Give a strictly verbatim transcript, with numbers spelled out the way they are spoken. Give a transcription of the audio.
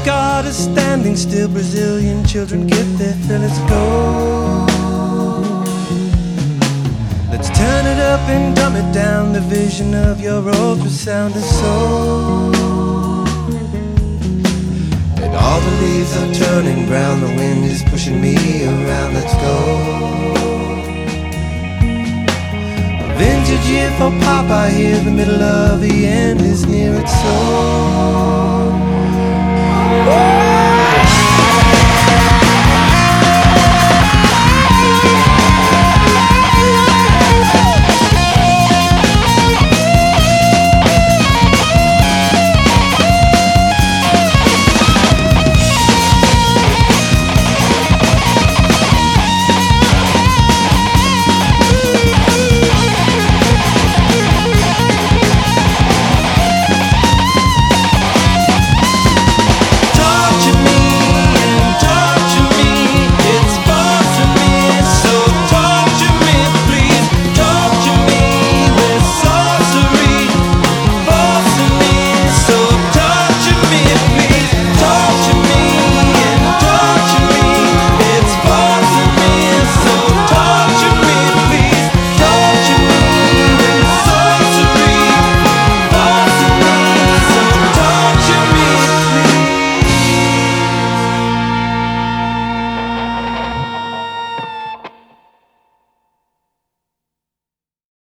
God is standing still, Brazilian children get their fill. Let's go. Let's turn it up and dumb it down. The vision of your ultrasound is so. And all the leaves are turning brown. The wind is pushing me around. Let's go. A vintage year for Papa here. The middle of the end is near. It's so.